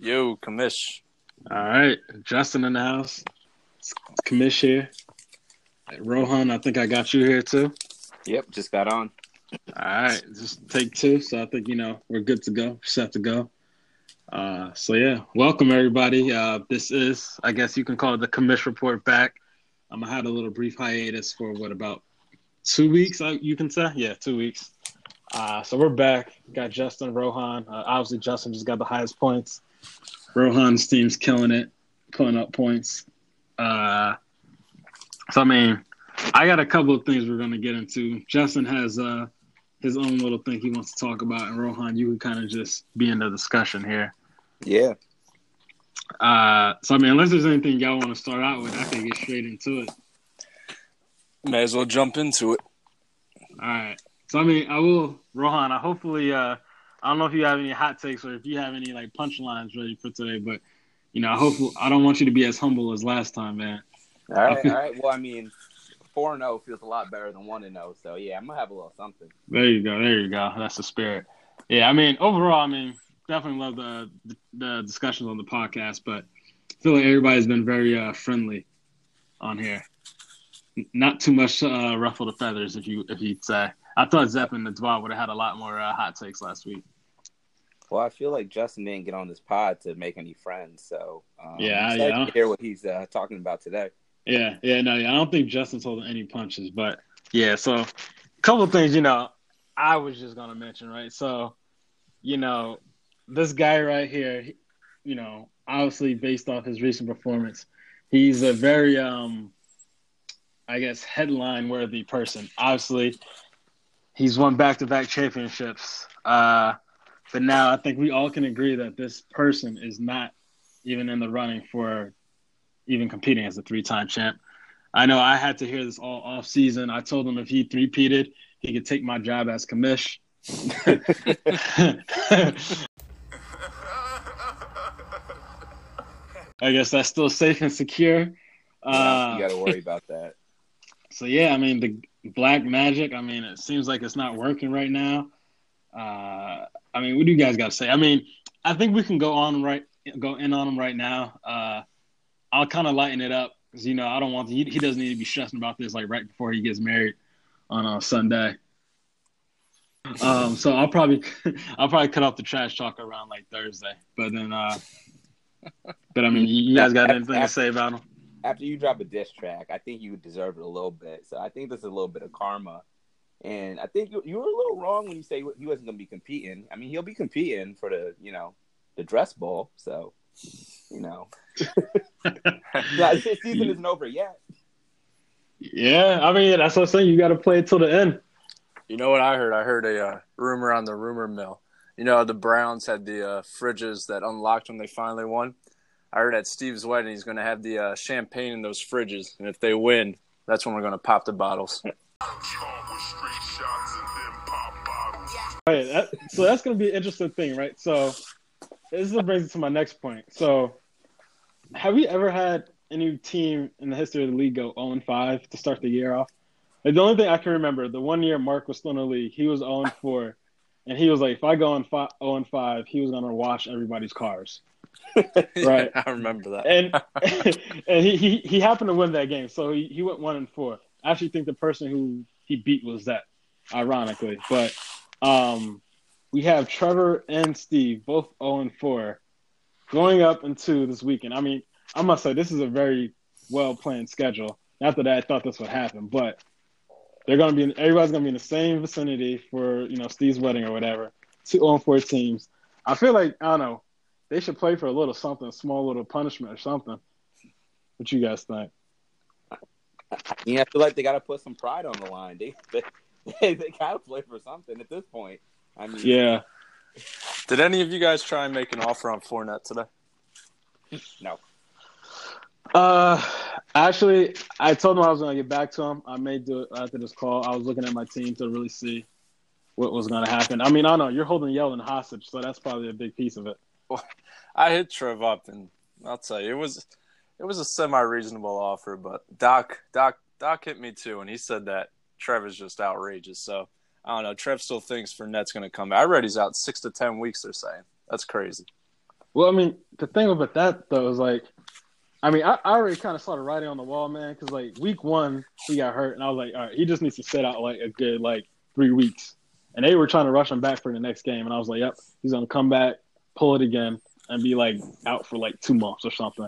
Yo, Kamish. All right, Justin in the house. It's Kamish here. Rohan, I think I got you here too. Yep, just got on. All right, just take two. So I think we're good to go, set to go. Welcome everybody. This is, I guess you can call it the Kamish Report back. I had a little brief hiatus for about 2 weeks. You can say, 2 weeks. So we're back. Got Justin, Rohan. Obviously, Justin just got the highest points. Rohan's team's killing it, putting up points. I got a couple of things we're going to get into. Justin has his own little thing he wants to talk about, and Rohan, you can kind of just be in the discussion here. Yeah. Unless there's anything y'all want to start out with, I can get straight into it. May as well jump into it. All right. I will, Rohan, I don't know if you have any hot takes or if you have any punchlines ready for today, but I don't want you to be as humble as last time, man. All right. Well, 4-0 feels a lot better than 1-0, so yeah, I'm gonna have a little something. There you go. That's the spirit. Yeah, overall, definitely love the discussions on the podcast, but I feel like everybody's been very friendly on here. Not too much ruffle the feathers, if you'd say. I thought Zepp and the Dwa would have had a lot more hot takes last week. Well, I feel like Justin didn't get on this pod to make any friends, so I'm excited to hear what he's talking about today. I don't think Justin's holding any punches, but yeah. So, a couple of things, I was just gonna mention, right? So, this guy right here, obviously based off his recent performance, he's a very, headline-worthy person. Obviously, he's won back-to-back championships. But now I think we all can agree that this person is not even in the running for even competing as a three-time champ. I know I had to hear this all off-season. I told him if he three-peated, he could take my job as Kamish. I guess that's still safe and secure. You got to worry about that. So, the Black Magic, it seems like it's not working right now. What do you guys got to say? I think we can go in on him right now. I'll kind of lighten it up because, I don't want he doesn't need to be stressing about this right before he gets married on Sunday. So I'll probably cut off the trash talk around Thursday. But then, you guys got anything to say about him? After you drop a diss track, I think you deserve it a little bit. So I think this is a little bit of karma. And I think you were a little wrong when you say he wasn't going to be competing. He'll be competing for the dress bowl. So, his season isn't over yet. Yeah, that's what I'm saying. You got to play it till the end. You know what I heard? I heard a rumor on the rumor mill. The Browns had the fridges that unlocked when they finally won. I heard at Steve's wedding he's going to have the champagne in those fridges. And if they win, that's when we're going to pop the bottles. Right, so that's going to be an interesting thing, right? So this brings it to my next point. So have we ever had any team in the history of the league go 0-5 to start the year off? The only thing I can remember, the 1 year Mark was still in the league, he was 0-4, and he was like, if I go 0-5, he was going to wash everybody's cars. Right, I remember that. And he happened to win that game, so he went 1-4. I actually think the person who he beat was that, ironically. But we have Trevor and Steve both 0-4 going up into this weekend. I must say this is a very well planned schedule. Not that I thought this would happen, but everybody's gonna be in the same vicinity for Steve's wedding or whatever. 2 0-4 teams. I feel like I don't know. They should play for a little something, a small little punishment or something. What you guys think? I feel like they got to put some pride on the line. They got to play for something at this point. Yeah. Did any of you guys try and make an offer on Fournette today? No. Actually, I told him I was going to get back to him. I may do it after this call. I was looking at my team to really see what was going to happen. I don't know. You're holding Yeldon hostage, so that's probably a big piece of it. Well, I hit Trev up, and I'll tell you, it was a semi-reasonable offer, but Doc hit me too, and he said that Trev is just outrageous. So I don't know. Trev still thinks Fournette's going to come back. I read he's out 6 to 10 weeks. They're saying that's crazy. Well, I mean, the thing about that though is like, I mean, I already kind of saw the writing on the wall, man. Because like week one, he got hurt, and I was like, all right, he just needs to sit out like a good like 3 weeks. And they were trying to rush him back for the next game, and I was like, yep, he's gonna come back, pull it again, and be like out for like 2 months or something.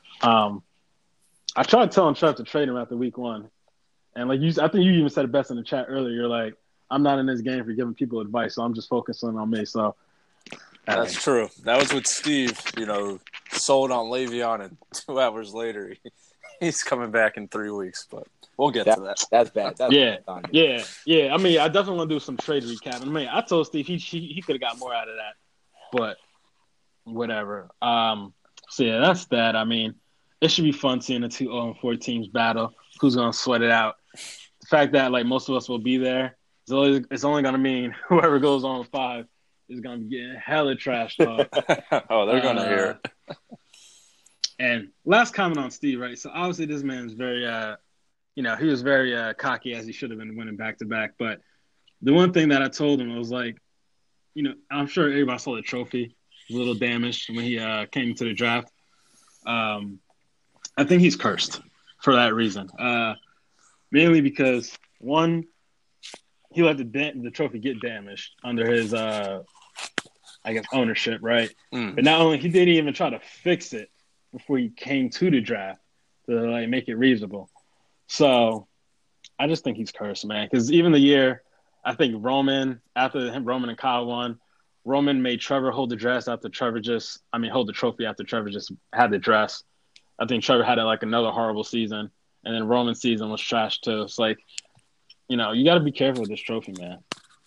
I tried telling Trev to trade him after week one, and like I think you even said it best in the chat earlier. You're like, I'm not in this game for giving people advice, so I'm just focusing on me. So That's true. That was with Steve, sold on Le'Veon, and 2 hours later, he's coming back in 3 weeks. But we'll get to that. That's bad. That's yeah, bad yeah. I mean, I definitely want to do some trade recap. I mean, I told Steve he could have got more out of that, but whatever. So yeah, that's that. I mean, it should be fun seeing the two 0-4 teams battle. Who's gonna sweat it out? The fact that like most of us will be there, it's only gonna mean whoever goes 0-5 is gonna be getting hella trash talk. Oh, they're gonna hear it. And last comment on Steve, right? So obviously this man's very, he was very cocky as he should have been winning back to back. But the one thing that I told him was like, I'm sure everybody saw the trophy, a little damaged when he came into the draft. I think he's cursed for that reason. Mainly because one, he let the trophy get damaged under his, ownership, right? But not only he didn't even try to fix it before he came to the draft to like make it reasonable. So I just think he's cursed, man. Because even the year, I think Roman and Kyle won, Roman made Trevor hold the dress after hold the trophy after Trevor just had the dress. I think Trevor had like another horrible season, and then Roman's season was trash too. It's like, you got to be careful with this trophy, man.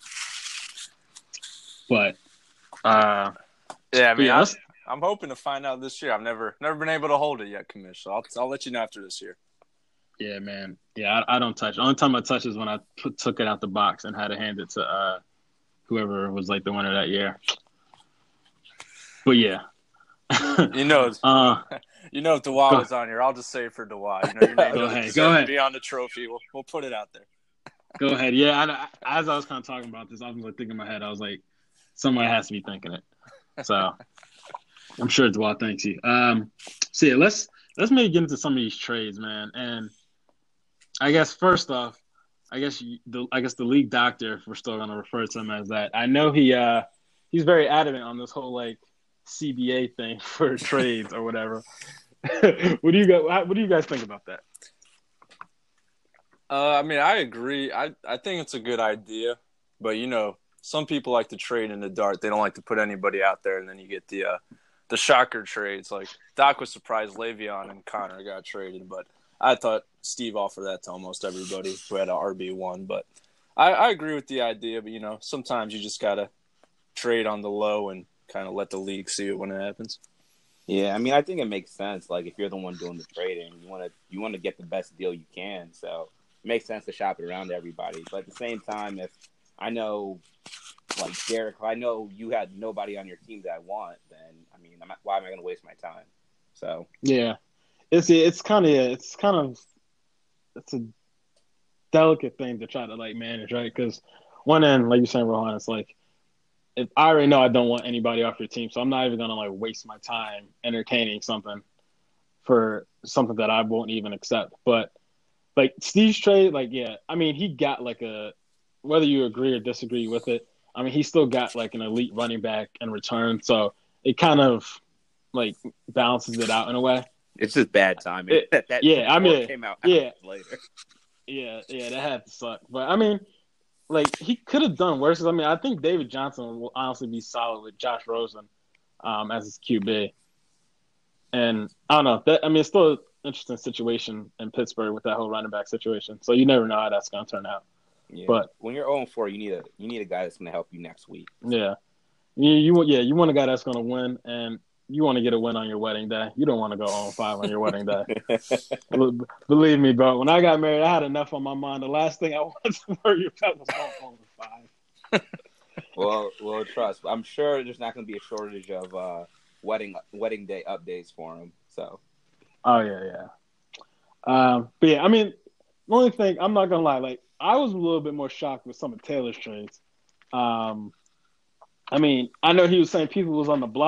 But yeah, I mean, I'm hoping to find out this year. I've never been able to hold it yet, Commish. So I'll let you know after this year. Yeah, man. Yeah, I don't touch. The only time I touch is when I took it out the box and had to hand it to whoever was like the winner that year. But yeah. If Dewey was on here, I'll just say it for Dewey. Your name go ahead. Be on the trophy. We'll put it out there. Go ahead. Yeah, as I was kind of talking about this, I was like thinking in my head, I was like, somebody has to be thinking it. So I'm sure Dewey thanks you. So yeah, let's maybe get into some of these trades, man. And I guess first off, the league doctor, if we're still going to refer to him as that, I know he's very adamant on this whole like CBA thing for trades or whatever. What do you guys think about that? I mean, I agree. I think it's a good idea, but some people like to trade in the dark. They don't like to put anybody out there, and then you get the shocker trades. Like Doc was surprised Le'Veon and Connor got traded, but I thought Steve offered that to almost everybody who had an RB1. But I agree with the idea, but sometimes you just gotta trade on the low and kind of let the league see it when it happens. Yeah, I mean, I think it makes sense. Like if you're the one doing the trading, you want to get the best deal you can. So it makes sense to shop it around to everybody. But at the same time, if I know, like Derek, if I know you had nobody on your team that I want, then I mean, why am I going to waste my time? So yeah, it's a delicate thing to try to like manage, right? Because one end, like you're saying, Rohan, it's like if I already know I don't want anybody off your team, so I'm not even going to like waste my time entertaining something for something that I won't even accept. But like Steve's trade, like yeah, I mean he got like whether you agree or disagree with it, I mean he still got like an elite running back in return, so it kind of like balances it out in a way. It's just bad timing. Came out later. Yeah, that had to suck. But I mean, like he could have done worse. I mean, I think David Johnson will honestly be solid with Josh Rosen as his QB. And I don't know. It's still an interesting situation in Pittsburgh with that whole running back situation. So you never know how that's going to turn out. Yeah. But when you're 0-4, you need a guy that's going to help you next week. Yeah. You want a guy that's going to win, and you want to get a win on your wedding day. You don't want to go 0-5 on your wedding day. Believe me, bro. When I got married, I had enough on my mind. The last thing I wanted to worry about was going 0-5. Well, trust. I'm sure there's not going to be a shortage of wedding day updates for him. So. Oh yeah. But yeah, I mean, the only thing I'm not gonna lie, like I was a little bit more shocked with some of Taylor's trades. I mean, I know he was saying people was on the block.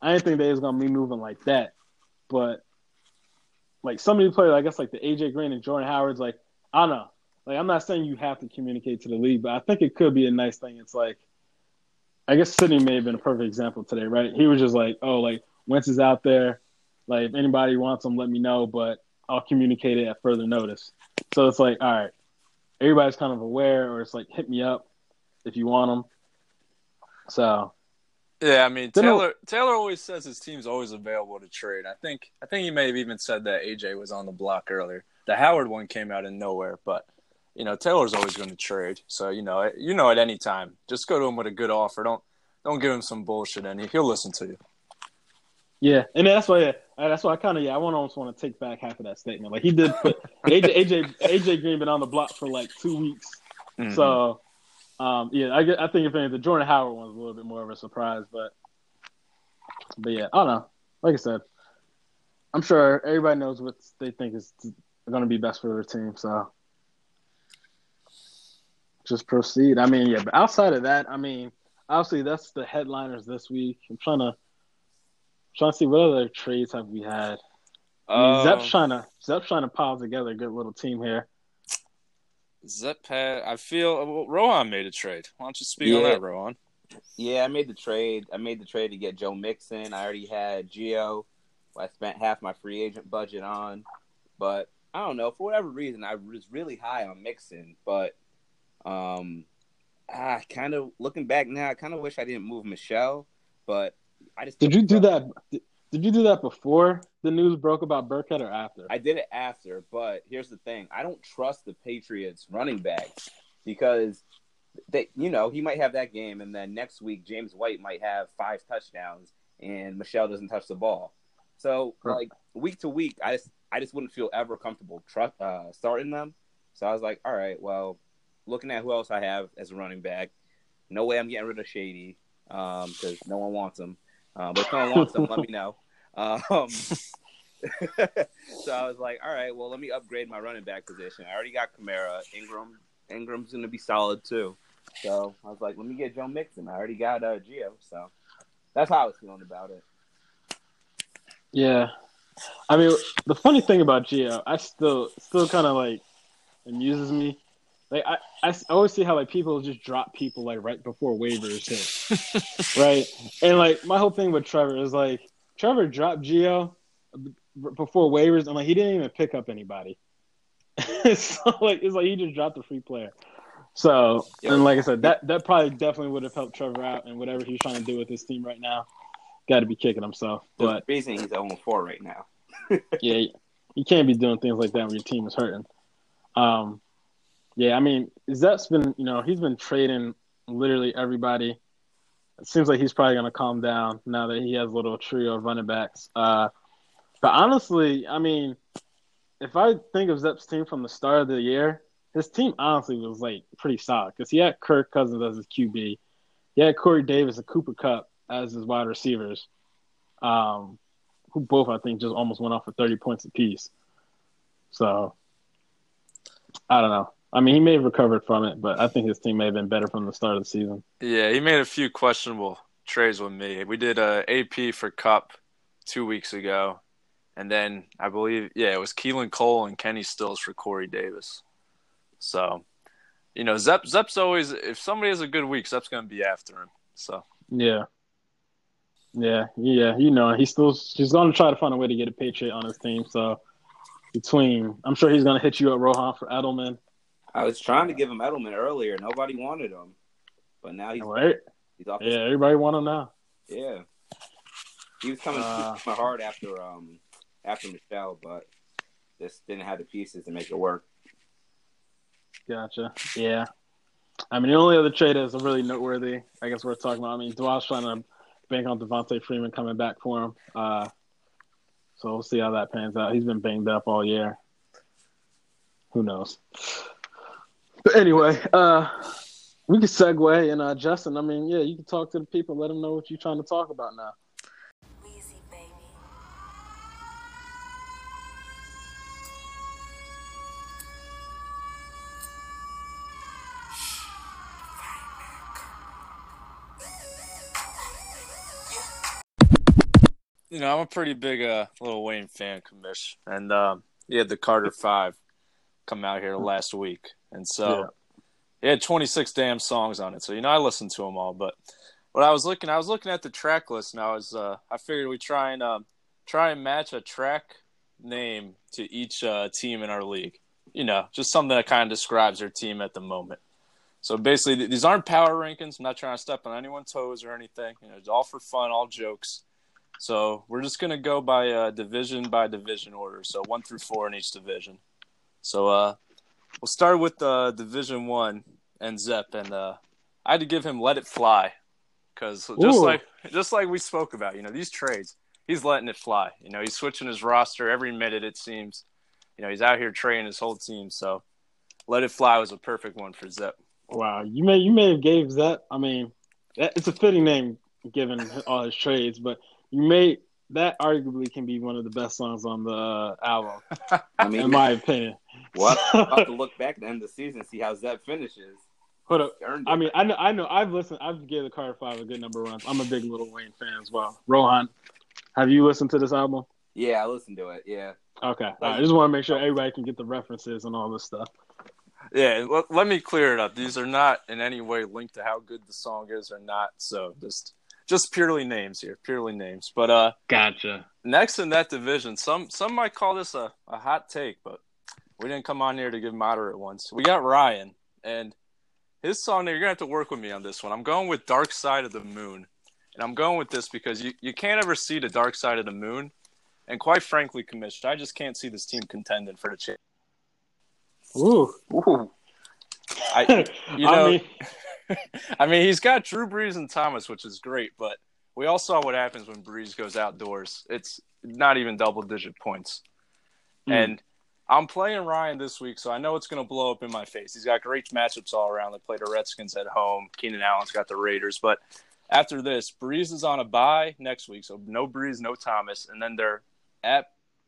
I didn't think they was gonna be moving like that. But like some of these players, I guess like the AJ Green and Jordan Howard's, like I don't know. Like I'm not saying you have to communicate to the league, but I think it could be a nice thing. It's like I guess Sidney may have been a perfect example today, right? He was just like, oh, like Wentz is out there. Like if anybody wants him, let me know, but I'll communicate it at further notice. So it's like, all right, everybody's kind of aware, or it's like, hit me up if you want them. So yeah, I mean Taylor always says his team's always available to trade. I think he may have even said that AJ was on the block earlier. The Howard one came out of nowhere, but Taylor's always going to trade. So at any time, just go to him with a good offer. Don't give him some bullshit, and he'll listen to you. Yeah, and that's why I kind of I almost want to take back half of that statement. Like he did put AJ Green been on the block for like 2 weeks, so I think if anything, the Jordan Howard one was a little bit more of a surprise, but yeah, I don't know. Like I said, I'm sure everybody knows what they think is going to be best for their team, so just proceed. I mean, yeah, but outside of that, I mean, obviously that's the headliners this week. I'm trying to see what other trades have we had. I mean, Zep's trying to pile together a good little team here. Zep had, I feel Rohan made a trade. Why don't you speak on that, Rohan? Yeah, I made the trade. To get Joe Mixon. I already had Gio. I spent half my free agent budget on, but I don't know, for whatever reason I was really high on Mixon, but kind of looking back now, I kind of wish I didn't move Michelle, but I just Did you do that? Did you do that before the news broke about Burkhead or after? I did it after, but here's the thing: I don't trust the Patriots running backs because he might have that game, and then next week James White might have 5 touchdowns, and Michelle doesn't touch the ball. So like week to week, I just wouldn't feel ever comfortable starting them. So I was like, all right, well, looking at who else I have as a running back, no way I'm getting rid of Shady because no one wants him. But if someone wants them, let me know. So I was like, all right, well, let me upgrade my running back position. I already got Kamara. Ingram's going to be solid too. So I was like, let me get Joe Mixon. I already got Gio. So that's how I was feeling about it. Yeah. I mean, the funny thing about Gio, I still kind of like amuses me. Like I always see how like people just drop people like right before waivers hit, right? And like my whole thing with Trevor is like Trevor dropped Gio before waivers, and like he didn't even pick up anybody. So like it's like he just dropped a free player. So and like I said, that probably definitely would have helped Trevor out, and whatever he's trying to do with his team right now, got to be kicking himself. But the reason he's 0-4 right now. Yeah, you can't be doing things like that when your team is hurting. Yeah, I mean, Zep's been, he's been trading literally everybody. It seems like he's probably going to calm down now that he has a little trio of running backs. But honestly, I mean, if I think of Zep's team from the start of the year, his team honestly was like pretty solid because he had Kirk Cousins as his QB. He had Corey Davis and Cooper Kupp as his wide receivers, who both, I think, just almost went off for 30 points apiece. So, I don't know. I mean, he may have recovered from it, but I think his team may have been better from the start of the season. Yeah, he made a few questionable trades with me. We did a AP for Kupp 2 weeks ago, and then I believe, it was Keelan Cole and Kenny Stills for Corey Davis. So, Zep's always, if somebody has a good week, Zep's going to be after him. So Yeah, he's going to try to find a way to get a Patriot on his team. So I'm sure he's going to hit you up, Rohan, for Edelman. I was trying to give him Edelman earlier. Nobody wanted him, but now he's off. Yeah, everybody want him now. Yeah, he was coming hard after Michelle, but just didn't have the pieces to make it work. Gotcha. Yeah, I mean the only other trade that's really noteworthy, I guess we're talking about. I mean, Dwell's trying to bank on Devontae Freeman coming back for him. So we'll see how that pans out. He's been banged up all year. Who knows? But anyway, we can segue. And Justin, I mean, you can talk to the people. Let them know what you're trying to talk about now. I'm a pretty big Lil Wayne fan, Commish, and he had the Carter 5 come out here last week, and so he had 26 damn songs on it. So I listened to them all. But what I was looking at the track list, and I figured we try and match a track name to each team in our league. Just something that kind of describes their team at the moment. So basically, these aren't power rankings. I'm not trying to step on anyone's toes or anything. It's all for fun, all jokes. So we're just gonna go by division order. So 1 through 4 in each division. So we'll start with Division 1 and Zepp, and I had to give him Let It Fly because just like we spoke about, these trades, he's letting it fly. He's switching his roster every minute, it seems. He's out here training his whole team. So Let It Fly was a perfect one for Zepp. Wow, you may have gave Zepp. I mean, it's a fitting name given all his trades, but that arguably can be one of the best songs on the album. I mean, in my opinion. Well, I'll have to look back at the end of the season and see how Zepp finishes. Hold up. I mean, I know. I've listened. I've given the Carter 5 a good number of runs. I'm a big Lil Wayne fan as well. Rohan, have you listened to this album? Yeah, I listened to it. Yeah. Okay. All right. I just want to make sure everybody can get the references and all this stuff. Yeah, let me clear it up. These are not in any way linked to how good the song is or not. So just purely names here, purely names. But gotcha. Next in that division, some might call this a hot take, but we didn't come on here to give moderate ones. We got Ryan, and his song there, you're going to have to work with me on this one. I'm going with Dark Side of the Moon. And I'm going with this because you can't ever see the dark side of the moon. And quite frankly, Commish, I just can't see this team contending for the championship. Ooh. I mean, he's got Drew Brees and Thomas, which is great, but we all saw what happens when Brees goes outdoors. It's not even double-digit points. And I'm playing Ryan this week, so I know it's going to blow up in my face. He's got great matchups all around. They play the Redskins at home. Keenan Allen's got the Raiders. But after this, Brees is on a bye next week, so no Brees, no Thomas. And then they're at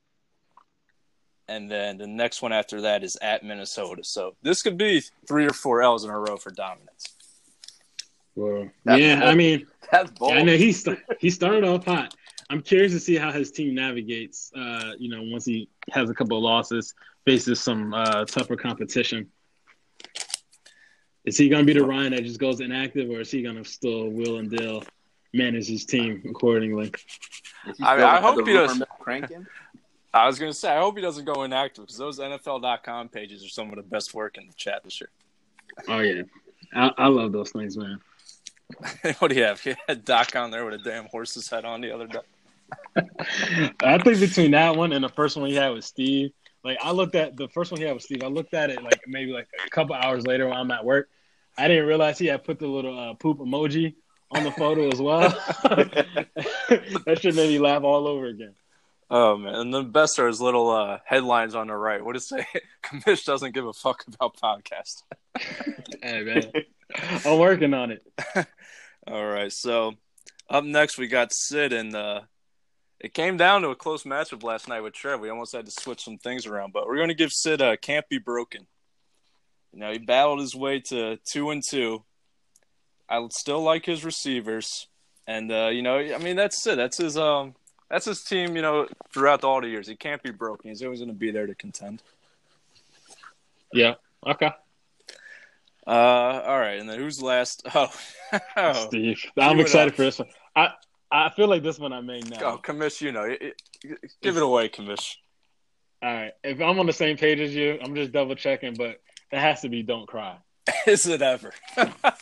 – and then the next one after that is at Minnesota. So this could be 3 or 4 L's in a row for dominance. Well, yeah, bold. I mean, that's bold. I know he started off hot. I'm curious to see how his team navigates, once he has a couple of losses, faces some tougher competition. Is he going to be the Ryan that just goes inactive, or is he going to still will and deal manage his team accordingly? I hope he does. I was going to say, I hope he doesn't go inactive because those NFL.com pages are some of the best work in the chat this year. Oh, yeah. I love those things, man. What do you have? You had Doc on there with a damn horse's head on the other day. I think between that one and the first one he had with Steve, I looked at the first one he had with Steve. I looked at it maybe a couple hours later while I'm at work. I didn't realize he had put the little poop emoji on the photo as well. That shit made me laugh all over again. Oh, man. And the best are his little headlines on the right. What does it say? Commish doesn't give a fuck about podcasts. Hey, man. I'm working on it. All right. So up next, we got Sid. And it came down to a close matchup last night with Trev. We almost had to switch some things around. But we're going to give Sid Can't Be Broken. He battled his way to 2-2. I still like his receivers. And, that's Sid. That's his team, throughout all the years. He can't be broken. He's always going to be there to contend. Yeah. Okay. All right. And then who's last? Oh. Steve. I'm excited for this one. I feel like this one I made now. Oh, Commish, give it away, Commish. All right. If I'm on the same page as you, I'm just double checking, but it has to be Don't Cry. Is it ever? That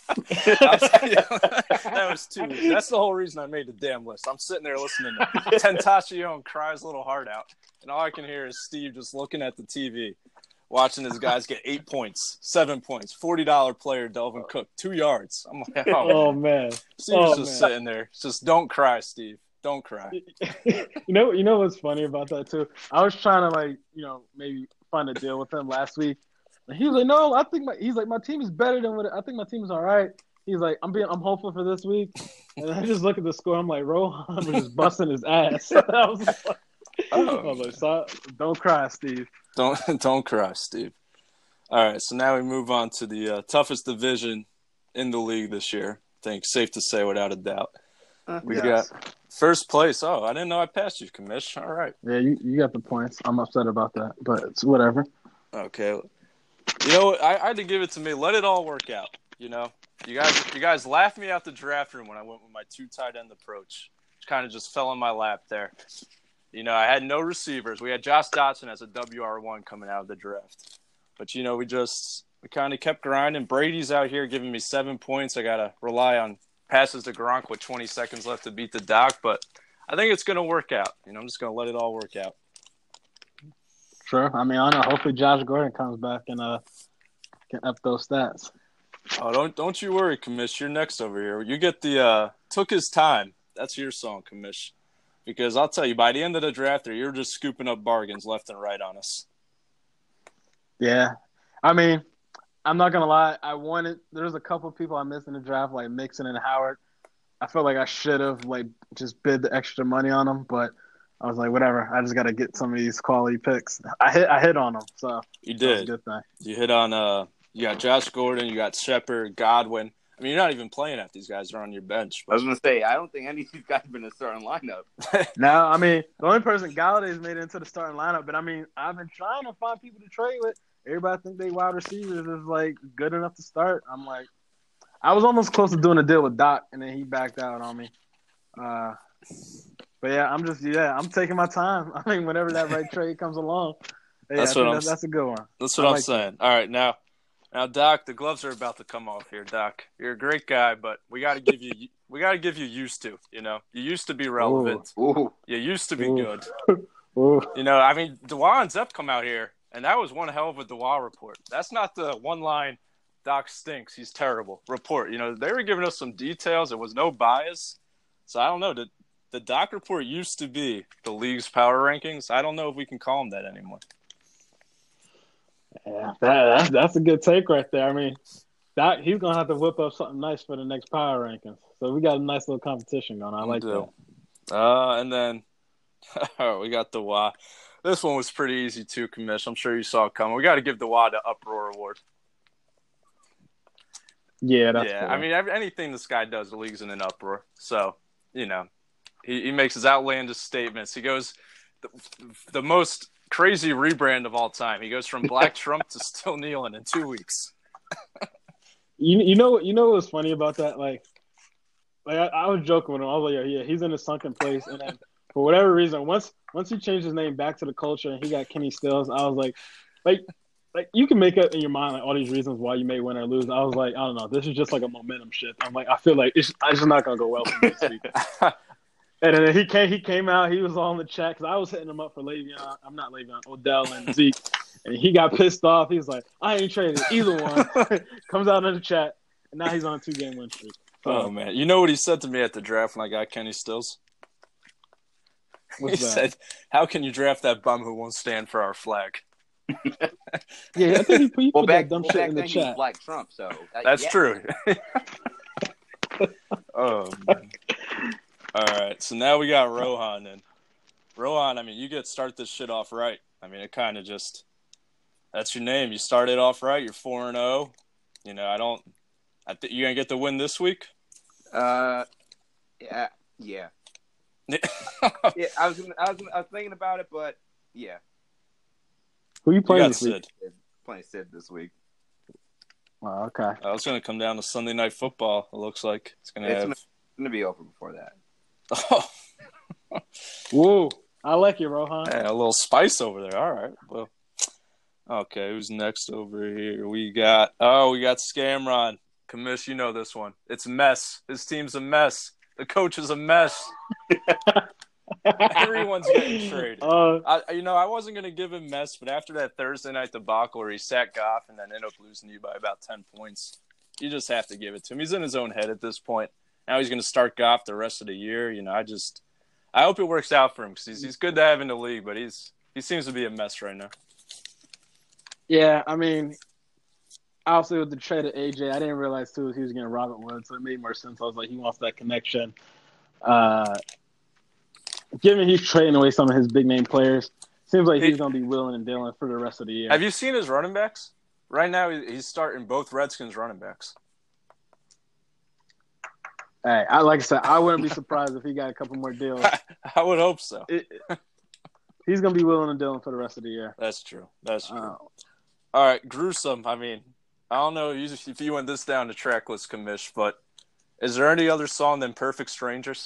was too. That's the whole reason I made the damn list. I'm sitting there listening to Tentacion cry his little heart out, and all I can hear is Steve just looking at the TV, watching his guys get 8 points, 7 points, $40 player Delvin Cook, 2 yards. I'm like, oh man, Steve's just sitting there. Just don't cry, Steve. Don't cry. You know what's funny about that too? I was trying to maybe find a deal with him last week. And he was like, no, I think my team is better than what I think my team is all right. He's like, I'm hopeful for this week. And I just look at the score. I'm like, Rohan was just busting his ass. I was like, don't cry, Steve. Don't cry, Steve. All right, so now we move on to the toughest division in the league this year. I think safe to say without a doubt. We Yes. got first place. Oh, I didn't know I passed you, Commish. All right. Yeah, you got the points. I'm upset about that, but it's whatever. Okay. You know what? I had to give it to me. Let it all work out. You know, you guys laughed me out the draft room when I went with my 2 tight end approach. Which kind of just fell in my lap there. You know, I had no receivers. We had Josh Dotson as a WR1 coming out of the draft. But, you know, we kind of kept grinding. Brady's out here giving me 7 points. I got to rely on passes to Gronk with 20 seconds left to beat the Doc. But I think it's going to work out. You know, I'm just going to let it all work out. Sure. I mean, I don't know. Hopefully Josh Gordon comes back and can up those stats. Oh, don't you worry, Commish. You're next over here. You get the Took His Time. That's your song, Commish. Because I'll tell you, by the end of the draft, you're just scooping up bargains left and right on us. Yeah. I mean, I'm not going to lie. There's a couple of people I missed in the draft, like Mixon and Howard. I felt like I should have, like, just bid the extra money on them, but I was like, whatever. I just got to get some of these quality picks. I hit on them, so you did. That was a good thing. You hit on you got Josh Gordon, you got Shepard, Godwin. I mean, you're not even playing if these guys are on your bench. I was going to say, I don't think any of these guys have been in the starting lineup. No, I mean, the only person Galladay's made it into the starting lineup, but I mean, I've been trying to find people to trade with. Everybody think they wide receivers is like good enough to start. I'm like, I was almost close to doing a deal with Doc, and then he backed out on me. But yeah, I'm taking my time. I mean, whenever that right trade comes along, that's a good one. That's what I'm saying. All right, now, Doc, the gloves are about to come off here. Doc, you're a great guy, but we got to give you used to. You know, you used to be relevant. Ooh. You used to be good. Ooh. You know, I mean, Dewar and Zepp come out here, and that was one hell of a Dewar report. That's not the one line. Doc stinks. He's terrible. Report. You know, they were giving us some details. There was no bias. So I don't know. The Doc report used to be the league's power rankings. I don't know if we can call them that anymore. Yeah, that's a good take right there. I mean, Doc, he's gonna have to whip up something nice for the next power rankings. So we got a nice little competition going. I like that. And then we got the Wah. This one was pretty easy too, Commish. I'm sure you saw it coming. We got to give the Wah the Uproar Award. Yeah, that's cool. I mean, anything this guy does, the league's in an uproar. So, you know, he makes his outlandish statements. He goes the most crazy rebrand of all time. He goes from Black Trump to still kneeling in 2 weeks. You know what's funny about that? Like I was joking with him. I was like, yeah, he's in a sunken place. And then for whatever reason, once he changed his name back to the Culture and he got Kenny Stills, I was like you can make up in your mind like all these reasons why you may win or lose. I was like, I don't know. This is just like a momentum shift. I'm like, I feel like it's just not gonna go well for me this week. And then he came out. He was on the chat because I was hitting him up for Le'Veon. I'm not Le'Veon, Odell and Zeke. And he got pissed off. He was like, I ain't traded either one. Comes out in the chat, and now he's on a 2-game win streak. Oh man, you know what he said to me at the draft when I got Kenny Stills? He said, "How can you draft that bum who won't stand for our flag?" Yeah, I think he put that dumb shit in the chat. chat. Black Trump, so that's true. Oh man. All right, so now we got Rohan, and Rohan, I mean, you start this shit off right. I mean, it kind of just that's your name. You started off right. You're 4-0. You know, I think you're gonna get the win this week. Yeah. Yeah, I was thinking about it, but yeah. Who you playing this week? Playing Sid this week. Oh, okay. It's going to come down to Sunday Night Football. It looks like it's going to be over before that. Oh. Whoa. I like you, Rohan. Yeah, a little spice over there. All right. Well, okay. Who's next over here? We got Scamron. Commish, you know this one. It's a mess. His team's a mess. The coach is a mess. Everyone's getting traded. I wasn't going to give him mess, but after that Thursday night debacle where he sat Goff and then ended up losing you by about 10 points, you just have to give it to him. He's in his own head at this point. Now he's going to start Goff the rest of the year. You know, I hope it works out for him because he's good to have in the league, but he seems to be a mess right now. Yeah, I mean, obviously with the trade of AJ, I didn't realize too he was getting Robert Woods, so it made more sense. I was like, he wants that connection. Given he's trading away some of his big name players, seems like he's going to be willing and dealing for the rest of the year. Have you seen his running backs? Right now, he's starting both Redskins running backs. Hey, like I said, I wouldn't be surprised if he got a couple more deals. I would hope so. He's gonna be willing to deal for the rest of the year. That's true. All right, gruesome. I mean, I don't know if you went this down the track list, Commish, but is there any other song than "Perfect Strangers"?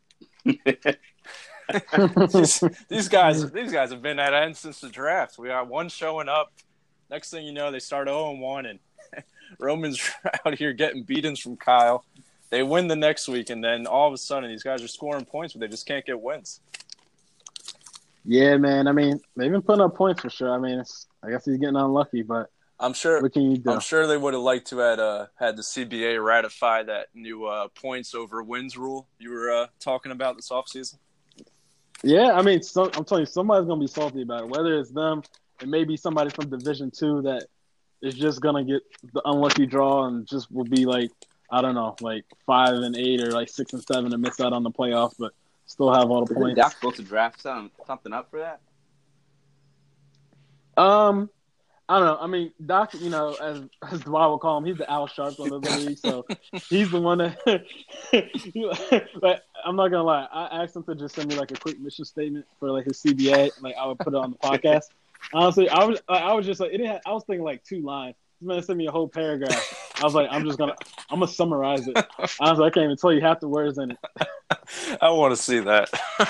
these guys have been at end since the draft. We got one showing up. Next thing you know, they start 0-1, and Roman's out here getting beatings from Kyle. They win the next week, and then all of a sudden, these guys are scoring points, but they just can't get wins. Yeah, man. I mean, they've been putting up points for sure. I mean, I guess he's getting unlucky, but I'm sure. What can you do? I'm sure they would have liked to have had the CBA ratify that new points over wins rule you were talking about this offseason. Yeah, I mean, I'm telling you, somebody's gonna be salty about it. Whether it's them, it may be somebody from Division II that is just gonna get the unlucky draw and just will be like, I don't know, like 5-8 or like 6-7 and miss out on the playoffs, but still have all the points. Doc's supposed to draft something up for that? I don't know. I mean, Doc, as Dwight will call him, he's the Al Sharpton of the league, so he's the one that. But I'm not gonna lie, I asked him to just send me like a quick mission statement for like his CBA. Like I would put it on the podcast. Honestly, I was just like I was thinking like 2 lines. He's gonna send me a whole paragraph. I was like, I'm gonna summarize it. Honestly, I can't even tell you half the words in it. I want to see that.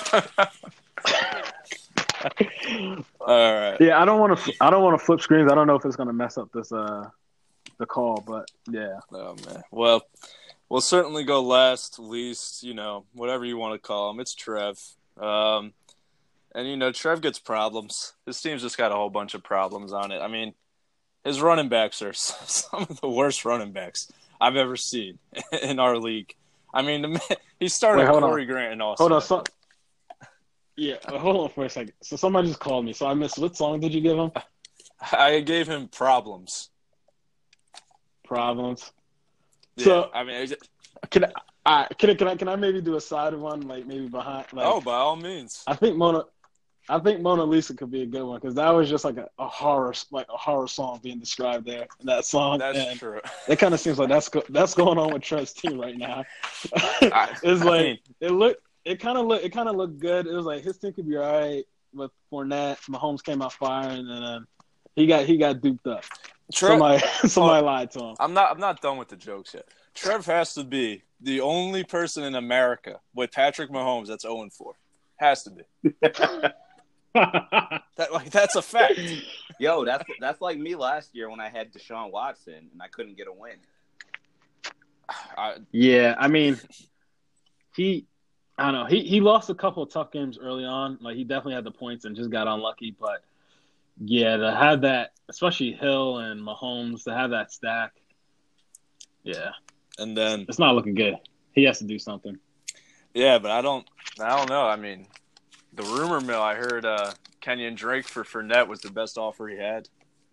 All right. Yeah, I don't want to flip screens. I don't know if it's going to mess up this the call, but yeah. Oh man. Well, we'll certainly go last, least, whatever you want to call him. It's Trev. And Trev gets problems. His team's just got a whole bunch of problems on it. I mean, his running backs are some of the worst running backs I've ever seen in our league. I mean, he started Corey Grant and Austin. Hold on. Yeah, hold on for a second. So somebody just called me. So I missed. What song did you give him? I gave him Problems. Problems. Yeah, so I mean, can I maybe do a side one, like maybe behind? Like, by all means. I think Mona Lisa could be a good one because that was just like a horror song being described there in that song. That's true. It kind of seems like that's going on with Trev's team right now. It kind of looked good. It was like his team could be all right with Fournette. Mahomes came out firing, and then he got duped up. Somebody lied to him. I'm not done with the jokes yet. Trev has to be the only person in America with Patrick Mahomes that's 0-4. Has to be. That's a fact. Yo, that's like me last year when I had Deshaun Watson and I couldn't get a win. Yeah, I mean, I don't know. He lost a couple of tough games early on. Like he definitely had the points and just got unlucky. But yeah, to have that, especially Hill and Mahomes, to have that stack, yeah. And then it's not looking good. He has to do something. Yeah, but I don't know. I mean, the rumor mill. I heard Kenyon Drake for Fournette was the best offer he had.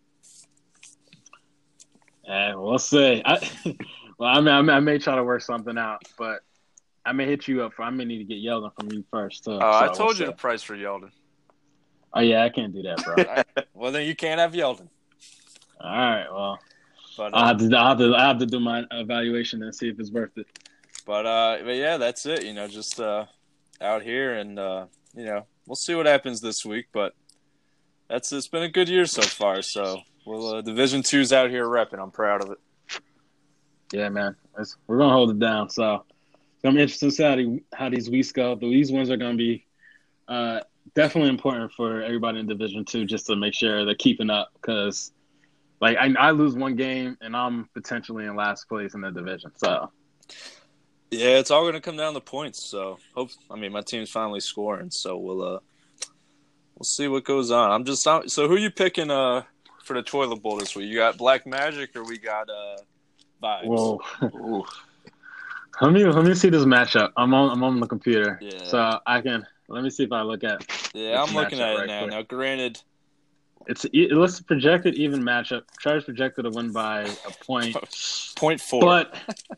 We'll see. I may try to work something out, but. I may hit you up I may need to get Yeldon from you first, too. I told you the price for Yeldon. Oh, yeah, I can't do that, bro. Well, then you can't have Yeldon. All right, well. But, I'll have to do my evaluation and see if it's worth it. But yeah, that's it. Just out here, and we'll see what happens this week. But it's been a good year so far. So Division II's out here repping. I'm proud of it. Yeah, man, we're gonna hold it down. So. It's going to be interesting to see how these weeks go. These ones are going to be definitely important for everybody in Division II just to make sure they're keeping up because, like, I lose one game and I'm potentially in last place in the division. So, yeah, it's all going to come down to points. So, my team's finally scoring. So we'll see what goes on. So who are you picking for the toilet bowl this week? You got Black Magic or we got Vibes? Whoa. Let me see this matchup. I'm on the computer, so I can. Let me see if I look at. Yeah, I'm looking at it now. Now, granted, it looks projected even matchup. Trevor's projected to win by a point. 0.4. But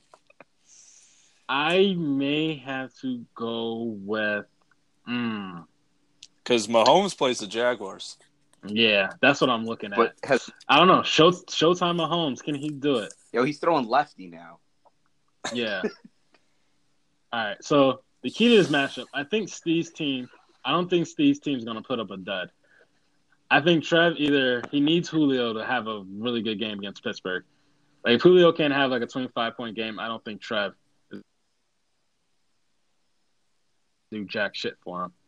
I may have to go with. Because Mahomes plays the Jaguars. Yeah, that's what I'm looking at. I don't know. Showtime Mahomes, can he do it? Yo, he's throwing lefty now. Yeah. All right. So the key to this matchup, I think Steve's team. I don't think Steve's team's gonna put up a dud. I think Trev either he needs Julio to have a really good game against Pittsburgh. Like if Julio can't have like a 25-point game, I don't think Trev is do jack shit for him.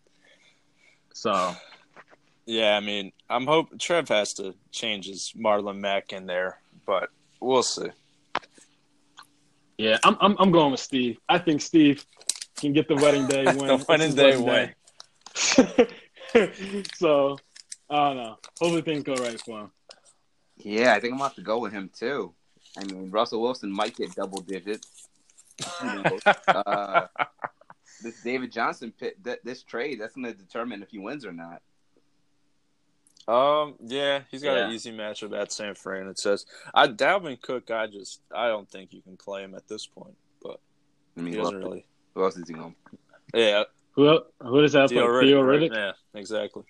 So Yeah, I mean, I'm hoping Trev has to change his Marlon Mack in there, but we'll see. yeah, I'm going with Steve. I think Steve can get the wedding day win. The wedding day win. So I don't know. Hopefully things go right for him. Yeah, I think I'm going to have to go with him, too. I mean, Russell Wilson might get double digits. This David Johnson this trade, that's going to determine if he wins or not. Yeah, he's got an easy matchup at San Fran. It says, Dalvin Cook. I don't think you can play him at this point. But I mean, he doesn't really. Who else is he going? Yeah, who does that play? Theo Riddick? Right? Yeah, exactly.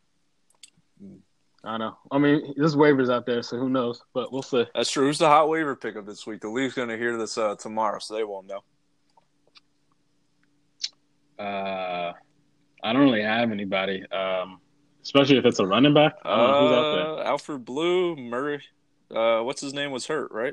I know. I mean, there's waivers out there, so who knows? But we'll see. That's true. Who's the hot waiver pickup this week? The league's going to hear this tomorrow, so they won't know. I don't really have anybody, especially if it's a running back. I don't know who's out there. Alfred Blue, Murray. What's his name was hurt, right?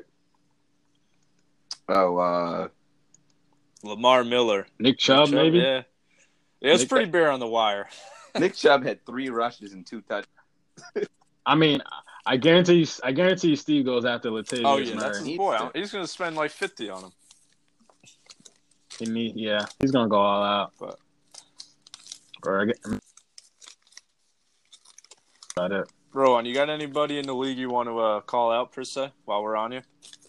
Oh, Lamar Miller. Nick Chubb, maybe? Yeah. It's pretty bare on the wire. Nick Chubb had 3 rushes and 2 touchdowns. I mean, I guarantee you Steve goes after Latavius Oh, yeah, Murray. that's his boy. He's going to spend like $50 on him. He's going to go all out. But about it. Rowan, you got anybody in the league you want to call out, per se, while we're on you?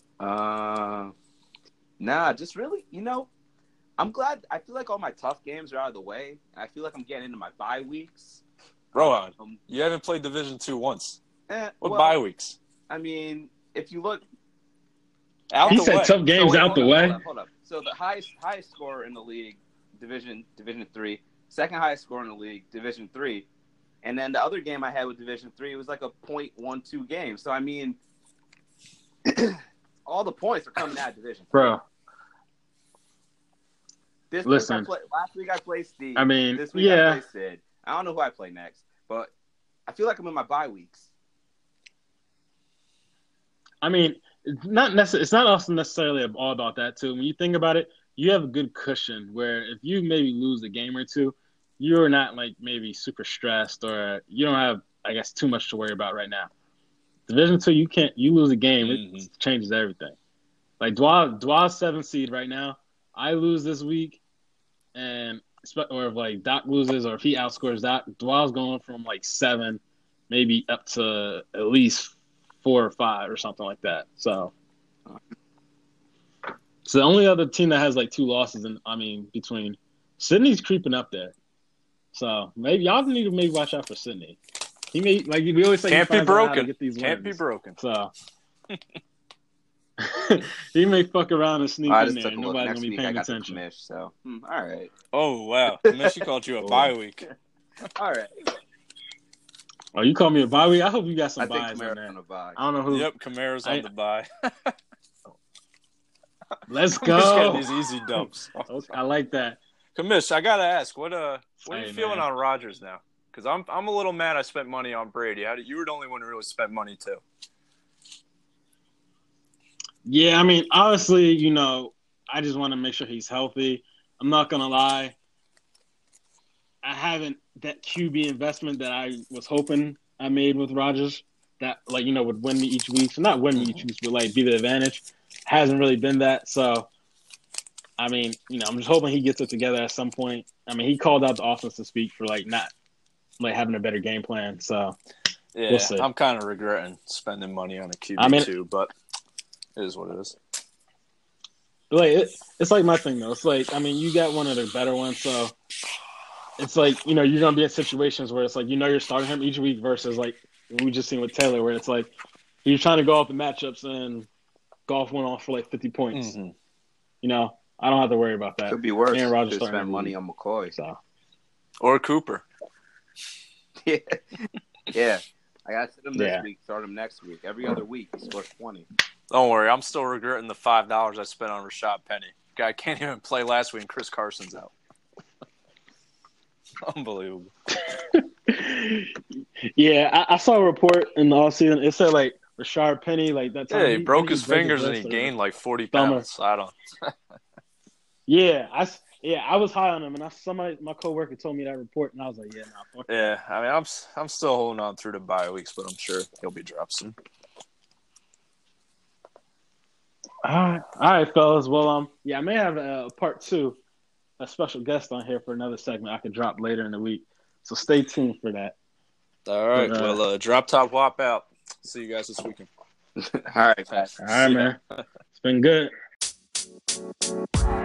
Nah, just really, I'm glad. I feel like all my tough games are out of the way. And I feel like I'm getting into my bye weeks. Rowan, you haven't played Division II once. What well, bye weeks? I mean, if you look. He said tough games out the way. Hold up. So the highest scorer in the league, Division 3, second highest scorer in the league, Division 3, and then the other game I had with Division 3 was like a .12 game. So I mean, all the points are coming out of Division 3. Bro. Last week I played Steve. I mean, this week I played Sid. I don't know who I play next, but I feel like I'm in my bye weeks. I mean, it's not also necessarily all about that too. When you think about it, you have a good cushion where if you maybe lose a game or two, you're not like maybe super stressed or you don't have, I guess, too much to worry about right now. Division 2, you lose a game, it changes everything. Like Dwal's 7th seed right now. I lose this week, or if like Doc loses or if he outscores Doc, Dwal's going from like 7, maybe up to at least 4 or 5 or something like that. So the only other team that has like 2 losses, between Sydney's creeping up there. So maybe y'all need to maybe watch out for Sydney. He may, like we always say, can't be broken. Get these can't wins. Be broken. So he may fuck around and sneak in there. Nobody's gonna be paying attention. Commish, so all right. Oh wow, Commish called you a bye week. All right. Oh, you call me a bye week? I hope you got some buys on there. On a bye. I don't know who. Yep, Kamara's on the bye. Let's I'm just go. getting these easy dumps. I like that. Commish, I gotta ask, what are you feeling on Rodgers now? Because I'm a little mad. I spent money on Brady. You were the only one who really spent money too. Yeah, I mean, honestly, I just want to make sure he's healthy. I'm not gonna lie. I haven't that QB investment that I was hoping I made with Rodgers that would win me each week. So not win me each week, but like be the advantage. Hasn't really been that. So I mean, I'm just hoping he gets it together at some point. I mean, he called out the offense to speak for not having a better game plan. So yeah, we'll see. I'm kind of regretting spending money on a QB too, but it is what it is. Like it's like my thing though. It's like you got one of the better ones, so it's like you're gonna be in situations where it's like you're starting him each week versus like we just seen with Taylor, where it's like he's trying to go off the matchups and Goff went off for like 50 points. Mm-hmm. I don't have to worry about that. Could be worse. Aaron Rodgers to spend money on McCoy, or Cooper. Yeah. I gotta sit him this week, start him next week. Every other week he scores 20. Don't worry, I'm still regretting the $5 I spent on Rashad Penny. Guy can't even play last week, and Chris Carson's out. Unbelievable. Yeah, I saw a report in the offseason. It said like Rashard Penny, like that time. Yeah, he broke his fingers and he gained like 40 pounds. I don't. Yeah, I was high on him, and my coworker told me that report, and I was like, yeah, nah, fuck yeah. I mean, I'm still holding on through the bye weeks, but I'm sure he'll be dropped soon. All right, fellas. Well, I may have a part 2, a special guest on here for another segment I could drop later in the week. So stay tuned for that. All right. Well, drop top whop out. See you guys this weekend. All right, Pat. All right, man. It's been good.